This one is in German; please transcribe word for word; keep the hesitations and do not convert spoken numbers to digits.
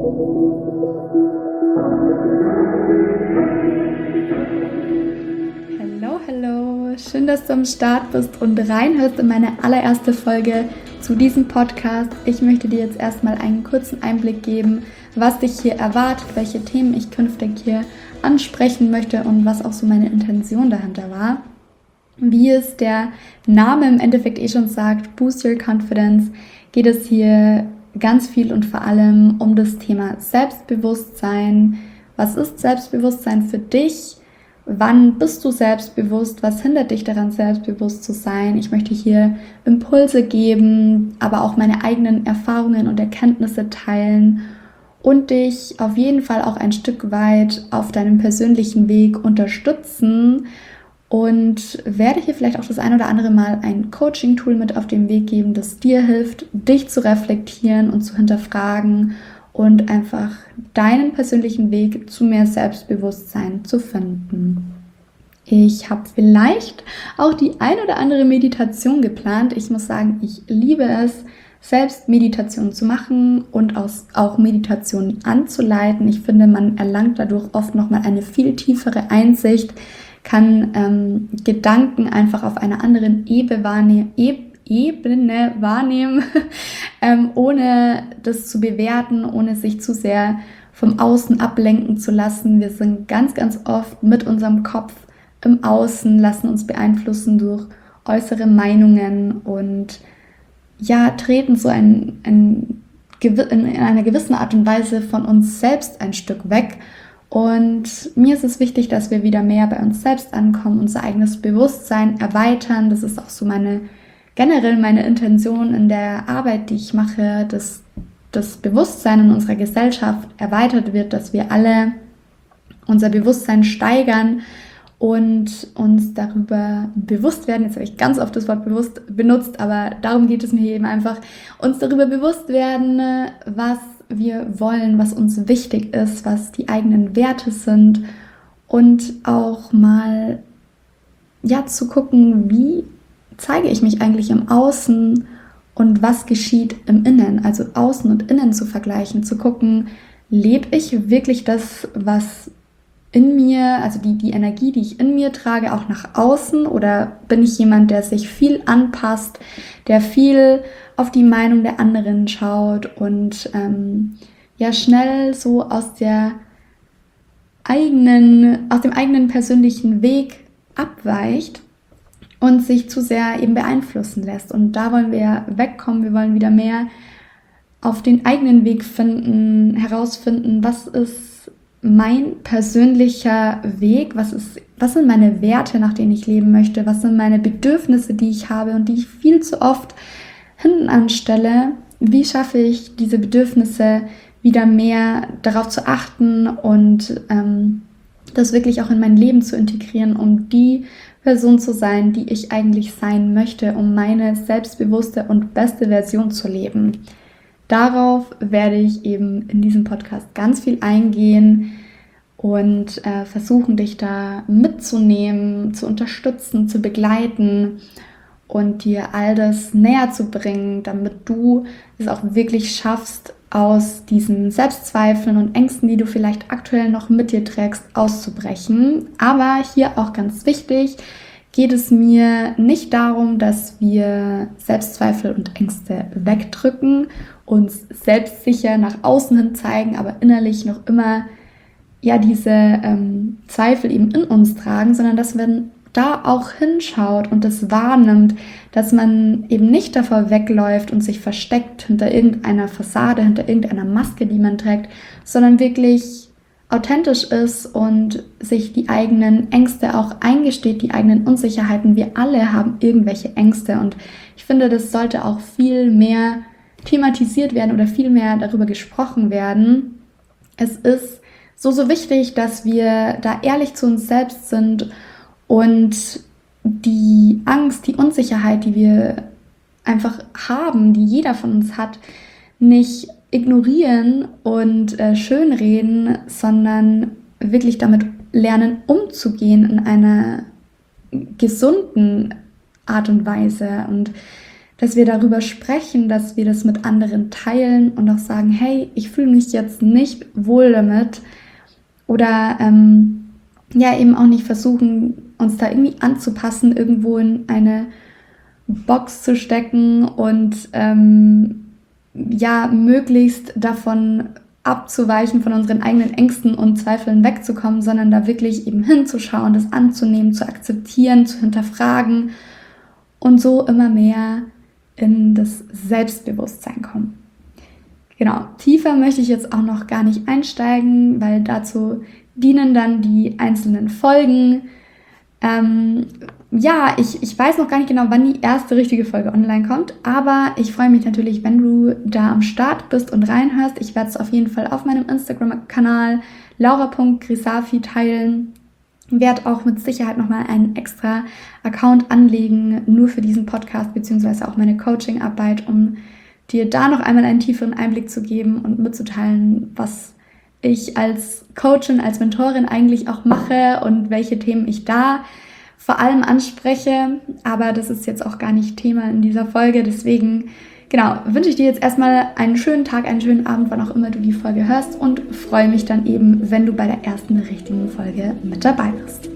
Hallo, hallo, schön, dass du am Start bist und reinhörst in meine allererste Folge zu diesem Podcast. Ich möchte dir jetzt erstmal einen kurzen Einblick geben, was dich hier erwartet, welche Themen ich künftig hier ansprechen möchte und was auch so meine Intention dahinter war. Wie es der Name im Endeffekt eh schon sagt, Boost Your Confidence, geht es hier ganz viel und vor allem um das Thema Selbstbewusstsein. Was ist Selbstbewusstsein für dich? Wann bist du selbstbewusst? Was hindert dich daran, selbstbewusst zu sein? Ich möchte hier Impulse geben, aber auch meine eigenen Erfahrungen und Erkenntnisse teilen und dich auf jeden Fall auch ein Stück weit auf deinem persönlichen Weg unterstützen und werde hier vielleicht auch das ein oder andere Mal ein Coaching-Tool mit auf den Weg geben, das dir hilft, dich zu reflektieren und zu hinterfragen und einfach deinen persönlichen Weg zu mehr Selbstbewusstsein zu finden. Ich habe vielleicht auch die ein oder andere Meditation geplant. Ich muss sagen, ich liebe es, selbst Meditation zu machen und auch Meditationen anzuleiten. Ich finde, man erlangt dadurch oft nochmal eine viel tiefere Einsicht, kann ähm, Gedanken einfach auf einer anderen Ebene wahrnehmen, Ebene wahrnehmen, ähm, ohne das zu bewerten, ohne sich zu sehr vom Außen ablenken zu lassen. Wir sind ganz, ganz oft mit unserem Kopf im Außen, lassen uns beeinflussen durch äußere Meinungen und ja, treten so ein, ein, in einer gewissen Art und Weise von uns selbst ein Stück weg. Und mir ist es wichtig, dass wir wieder mehr bei uns selbst ankommen, unser eigenes Bewusstsein erweitern. Das ist auch so meine generell meine Intention in der Arbeit, die ich mache, dass das Bewusstsein in unserer Gesellschaft erweitert wird, dass wir alle unser Bewusstsein steigern und uns darüber bewusst werden. Jetzt habe ich ganz oft das Wort bewusst benutzt, aber darum geht es mir eben einfach, uns darüber bewusst werden, was wir wollen, was uns wichtig ist, was die eigenen Werte sind und auch mal ja zu gucken, wie zeige ich mich eigentlich im Außen und was geschieht im Innen, also Außen und Innen zu vergleichen, zu gucken, lebe ich wirklich das, was in mir, also die, die Energie, die ich in mir trage, auch nach außen, oder bin ich jemand, der sich viel anpasst, der viel auf die Meinung der anderen schaut und ähm, ja schnell so aus der eigenen, aus dem eigenen persönlichen Weg abweicht und sich zu sehr eben beeinflussen lässt. Und da wollen wir wegkommen, wir wollen wieder mehr auf den eigenen Weg finden, herausfinden, was ist mein persönlicher Weg, was ist, was sind meine Werte, nach denen ich leben möchte, was sind meine Bedürfnisse, die ich habe und die ich viel zu oft hinten anstelle. Wie schaffe ich diese Bedürfnisse wieder mehr darauf zu achten und ähm, das wirklich auch in mein Leben zu integrieren, um die Person zu sein, die ich eigentlich sein möchte, um meine selbstbewusste und beste Version zu leben. Darauf werde ich eben in diesem Podcast ganz viel eingehen und äh, versuchen, dich da mitzunehmen, zu unterstützen, zu begleiten und dir all das näher zu bringen, damit du es auch wirklich schaffst, aus diesen Selbstzweifeln und Ängsten, die du vielleicht aktuell noch mit dir trägst, auszubrechen. Aber hier auch ganz wichtig, geht es mir nicht darum, dass wir Selbstzweifel und Ängste wegdrücken, uns selbstsicher nach außen hin zeigen, aber innerlich noch immer ja diese ähm, Zweifel eben in uns tragen, sondern dass man da auch hinschaut und das wahrnimmt, dass man eben nicht davor wegläuft und sich versteckt hinter irgendeiner Fassade, hinter irgendeiner Maske, die man trägt, sondern wirklich authentisch ist und sich die eigenen Ängste auch eingesteht, die eigenen Unsicherheiten. Wir alle haben irgendwelche Ängste und ich finde, das sollte auch viel mehr thematisiert werden oder viel mehr darüber gesprochen werden. Es ist so, so wichtig, dass wir da ehrlich zu uns selbst sind und die Angst, die Unsicherheit, die wir einfach haben, die jeder von uns hat, nicht ignorieren und äh, schönreden, sondern wirklich damit lernen, umzugehen in einer gesunden Art und Weise. Und dass wir darüber sprechen, dass wir das mit anderen teilen und auch sagen, hey, ich fühle mich jetzt nicht wohl damit oder ähm, ja eben auch nicht versuchen, uns da irgendwie anzupassen, irgendwo in eine Box zu stecken und ähm, ja möglichst davon abzuweichen, von unseren eigenen Ängsten und Zweifeln wegzukommen, sondern da wirklich eben hinzuschauen, das anzunehmen, zu akzeptieren, zu hinterfragen und so immer mehr in das Selbstbewusstsein kommen. Genau, tiefer möchte ich jetzt auch noch gar nicht einsteigen, weil dazu dienen dann die einzelnen Folgen. Ähm, ja, ich, ich weiß noch gar nicht genau, wann die erste richtige Folge online kommt, aber ich freue mich natürlich, wenn du da am Start bist und reinhörst. Ich werde es auf jeden Fall auf meinem Instagram-Kanal laura punkt grisafi teilen. Ich werde auch mit Sicherheit nochmal einen extra Account anlegen, nur für diesen Podcast, beziehungsweise auch meine Coaching-Arbeit, um dir da noch einmal einen tieferen Einblick zu geben und mitzuteilen, was ich als Coachin, als Mentorin eigentlich auch mache und welche Themen ich da vor allem anspreche. Aber das ist jetzt auch gar nicht Thema in dieser Folge. Deswegen, genau, wünsche ich dir jetzt erstmal einen schönen Tag, einen schönen Abend, wann auch immer du die Folge hörst und freue mich dann eben, wenn du bei der ersten richtigen Folge mit dabei bist.